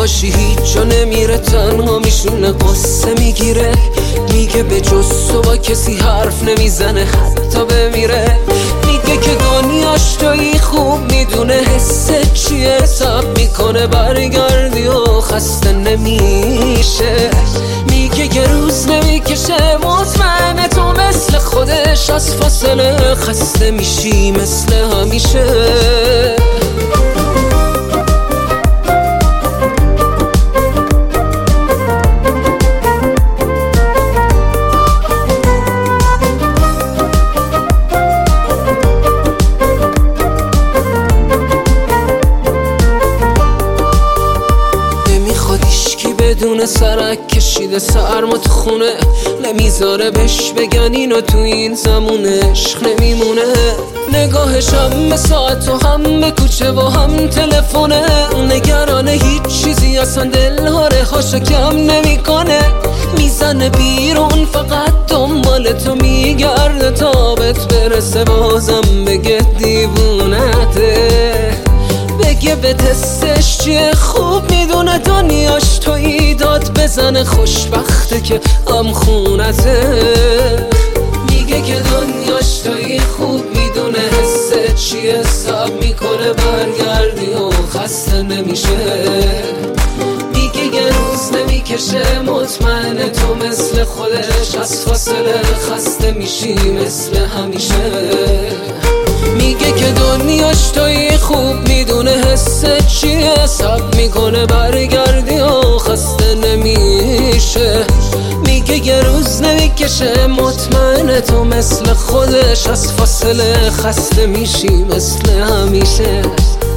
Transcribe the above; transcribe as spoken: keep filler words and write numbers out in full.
باشی هیچ جا نمیره، تنها میشونه قصه میگیره، میگه به جز تو با کسی حرف نمیزنه حتی بمیره، میگه که دنیاش تویی خوب میدونه حسه چیه، تب میکنه برگردی و خسته نمیشه، میگه یه روز نمیکشه مطمئنه تو مثل خودش از فاصله خسته میشی مثل همیشه. بدون سرک کشیده سرما تو خونه، نمیذاره بهش بگن اینو تو این زمونه عشق نمیمونه، نگاهش هم به ساعت و هم به کوچه و هم تلفونه، نگرانه هیچ چیزی اصلا دلها رهاشو کم نمیکنه، میزنه بیرون فقط دنبال تو میگرده تا بهت برسه بازم بگه دیوونته، بگه به تستش چیه خوب میدونه دنیاش تویی، داد بزنه خوشبخته که هم خونته، میگه که دنیاش تویی خوب میدونه حسه چیه، ساب میکنه برگردی و خسته نمیشه، میگه یه روز نمیکشه مطمئنه تو مثل خودش از فاصله خسته میشی مثل همیشه، میگه که دنیاش تویی خوب میدونه حسه چیه، سب میکنه برگردی و خسته نمیشه، میگه یه روز نمیکشه مطمئنه تو مثل خودش از فاصله خسته میشی مثل همیشه.